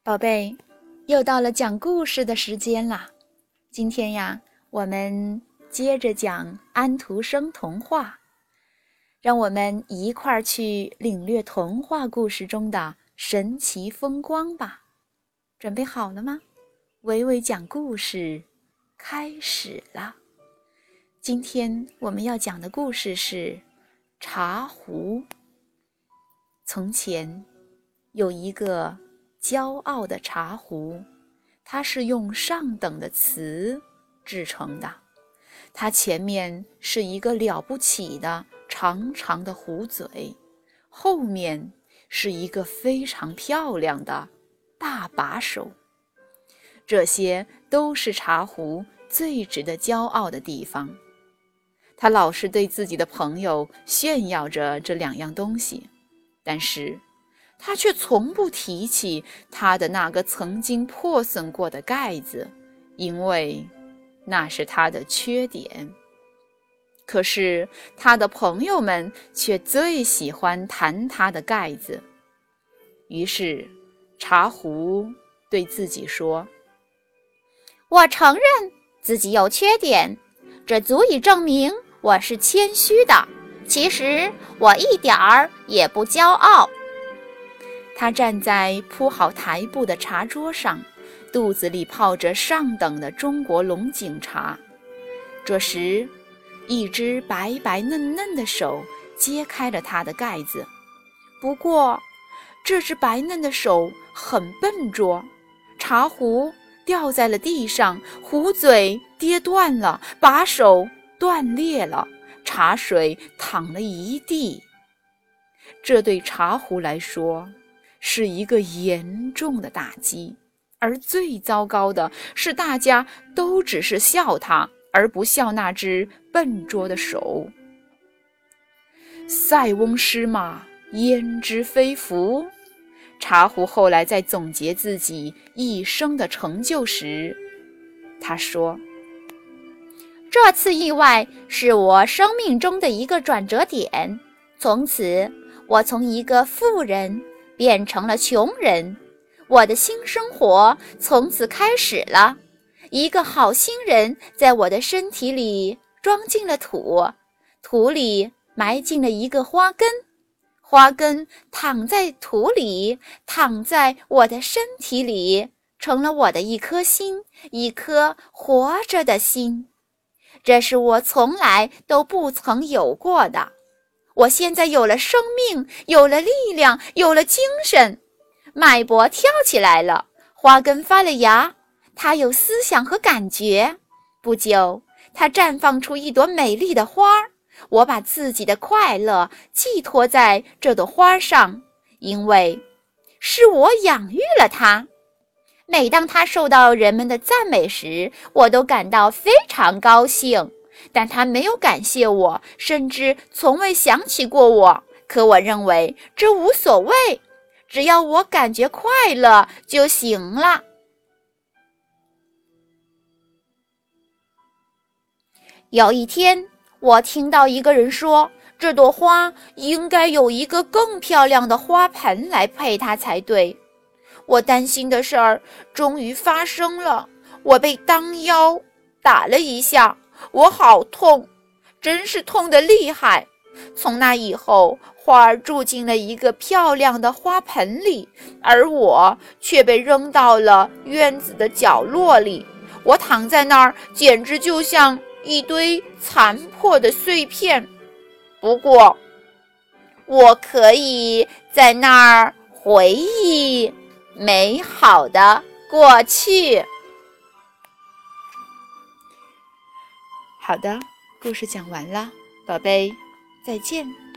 宝贝，又到了讲故事的时间啦。今天呀，我们接着讲安徒生童话，让我们一块儿去领略童话故事中的神奇风光吧。准备好了吗？维维讲故事开始了。今天我们要讲的故事是茶壶。从前有一个骄傲的茶壶，它是用上等的瓷制成的，它前面是一个了不起的长长的壶嘴，后面是一个非常漂亮的大把手。这些都是茶壶最值得骄傲的地方。他老是对自己的朋友炫耀着这两样东西，但是他却从不提起他的那个曾经破损过的盖子，因为那是他的缺点。可是他的朋友们却最喜欢谈他的盖子。于是茶壶对自己说：我承认自己有缺点，这足以证明我是谦虚的。其实我一点儿也不骄傲。他站在铺好台布的茶桌上，肚子里泡着上等的中国龙井茶。这时，一只白白嫩嫩的手揭开了他的盖子。不过，这只白嫩的手很笨拙，茶壶掉在了地上，壶嘴跌断了，把手断裂了，茶水淌了一地。这对茶壶来说是一个严重的打击，而最糟糕的是大家都只是笑他，而不笑那只笨拙的手。塞翁失马，焉知非福。茶壶后来在总结自己一生的成就时，他说：这次意外是我生命中的一个转折点，从此我从一个富人变成了穷人，我的新生活从此开始了。一个好心人在我的身体里装进了土，土里埋进了一个花根，花根躺在土里，躺在我的身体里，成了我的一颗心，一颗活着的心。这是我从来都不曾有过的。我现在有了生命，有了力量，有了精神。脉搏跳起来了，花根发了芽，它有思想和感觉。不久，它绽放出一朵美丽的花。我把自己的快乐寄托在这朵花上，因为是我养育了它。每当它受到人们的赞美时，我都感到非常高兴。但它没有感谢我，甚至从未想起过我。可我认为这无所谓，只要我感觉快乐就行了。有一天，我听到一个人说，这朵花应该有一个更漂亮的花盆来配它才对。我担心的事儿终于发生了，我被当腰打了一下，我好痛，真是痛得厉害。从那以后，花儿住进了一个漂亮的花盆里，而我却被扔到了院子的角落里。我躺在那儿，简直就像一堆残破的碎片。不过，我可以在那儿回忆美好的过去。好的，故事讲完了，宝贝，再见。